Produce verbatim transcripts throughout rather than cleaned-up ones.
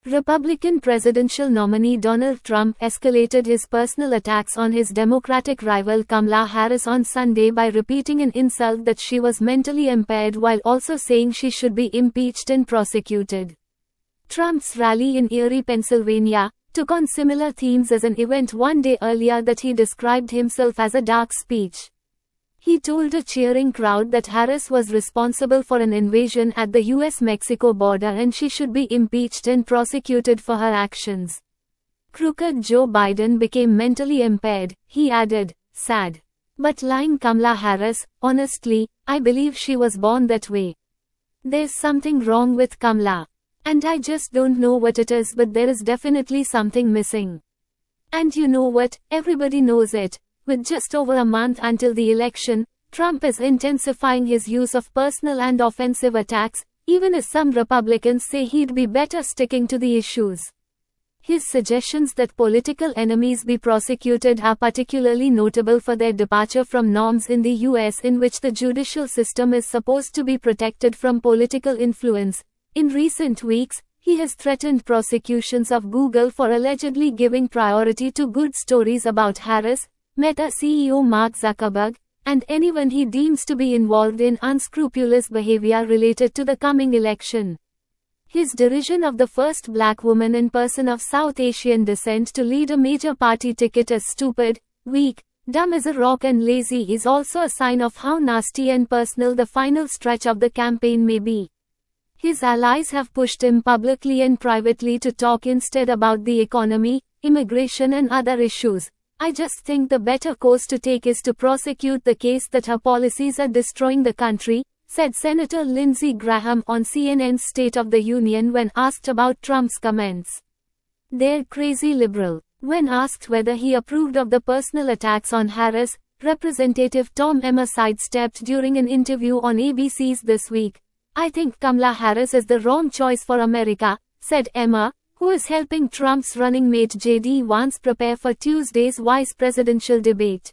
Republican presidential nominee Donald Trump escalated his personal attacks on his Democratic rival Kamala Harris on Sunday by repeating an insult that she was mentally impaired while also saying she should be impeached and prosecuted. Trump's rally in Erie, Pennsylvania, took on similar themes as an event one day earlier that he described himself as a dark speech. He told a cheering crowd that Harris was responsible for an invasion at the U S Mexico border and she should be impeached and prosecuted for her actions. Crooked Joe Biden became mentally impaired, he added, sad. But lying Kamala Harris, honestly, I believe she was born that way. There's something wrong with Kamala. And I just don't know what it is, but there is definitely something missing. And you know what, everybody knows it. With just over a month until the election, Trump is intensifying his use of personal and offensive attacks, even as some Republicans say he'd be better sticking to the issues. His suggestions that political enemies be prosecuted are particularly notable for their departure from norms in the U S in which the judicial system is supposed to be protected from political influence. In recent weeks, he has threatened prosecutions of Google for allegedly giving priority to good stories about Harris, Meta C E O Mark Zuckerberg, and anyone he deems to be involved in unscrupulous behavior related to the coming election. His derision of the first black woman in person of South Asian descent to lead a major party ticket as stupid, weak, dumb as a rock and lazy is also a sign of how nasty and personal the final stretch of the campaign may be. His allies have pushed him publicly and privately to talk instead about the economy, immigration and other issues. I just think the better course to take is to prosecute the case that her policies are destroying the country, said Senator Lindsey Graham on C N N's State of the Union when asked about Trump's comments. They're crazy liberal. When asked whether he approved of the personal attacks on Harris, Representative Tom Emmer sidestepped during an interview on A B C's This Week. I think Kamala Harris is the wrong choice for America, said Emmer, who is helping Trump's running mate J D Vance prepare for Tuesday's vice presidential debate.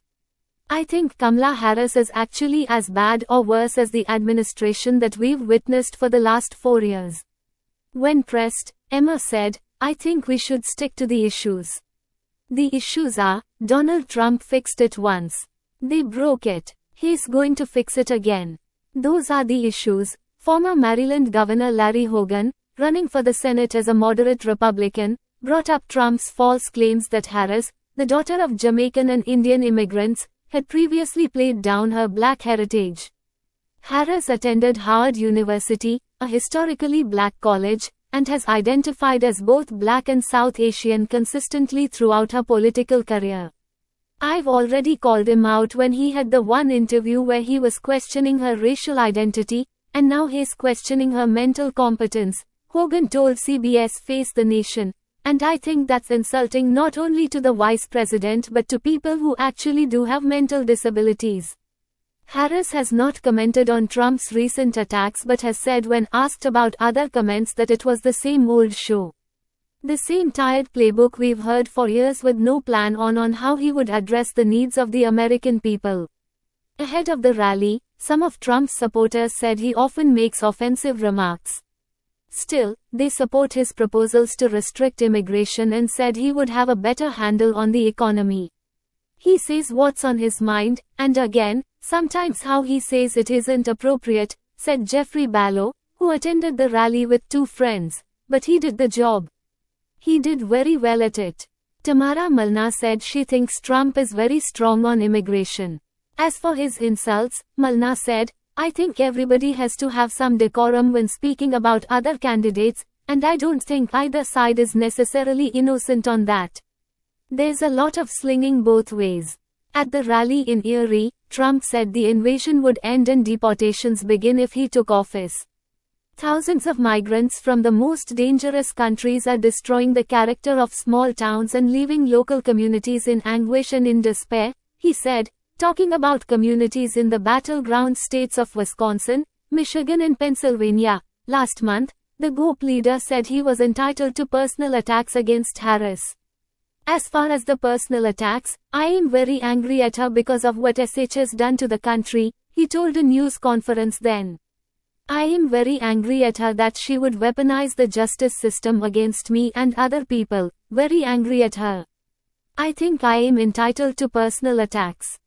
I think Kamala Harris is actually as bad or worse as the administration that we've witnessed for the last four years. When pressed, Emmer said, I think we should stick to the issues. The issues are, Donald Trump fixed it once. They broke it. He's going to fix it again. Those are the issues. Former Maryland Governor Larry Hogan, running for the Senate as a moderate Republican, brought up Trump's false claims that Harris, the daughter of Jamaican and Indian immigrants, had previously played down her black heritage. Harris attended Howard University, a historically black college, and has identified as both black and South Asian consistently throughout her political career. I've already called him out when he had the one interview where he was questioning her racial identity, and now he's questioning her mental competence, Hogan told C B S Face the Nation. And I think that's insulting not only to the vice president but to people who actually do have mental disabilities. Harris has not commented on Trump's recent attacks but has said when asked about other comments that it was the same old show. The same tired playbook we've heard for years with no plan on on how he would address the needs of the American people. Ahead of the rally, some of Trump's supporters said he often makes offensive remarks. Still, they support his proposals to restrict immigration and said he would have a better handle on the economy. He says what's on his mind, and again, sometimes how he says it isn't appropriate, said Jeffrey Ballo, who attended the rally with two friends, but he did the job. He did very well at it. Tamara Malna said she thinks Trump is very strong on immigration. As for his insults, Malna said, I think everybody has to have some decorum when speaking about other candidates, and I don't think either side is necessarily innocent on that. There's a lot of slinging both ways. At the rally in Erie, Trump said the invasion would end and deportations begin if he took office. Thousands of migrants from the most dangerous countries are destroying the character of small towns and leaving local communities in anguish and in despair, he said, talking about communities in the battleground states of Wisconsin, Michigan and Pennsylvania. Last month, the G O P leader said he was entitled to personal attacks against Harris. As far as the personal attacks, I am very angry at her because of what S H has done to the country, he told a news conference then. I am very angry at her that she would weaponize the justice system against me and other people. Very angry at her. I think I am entitled to personal attacks.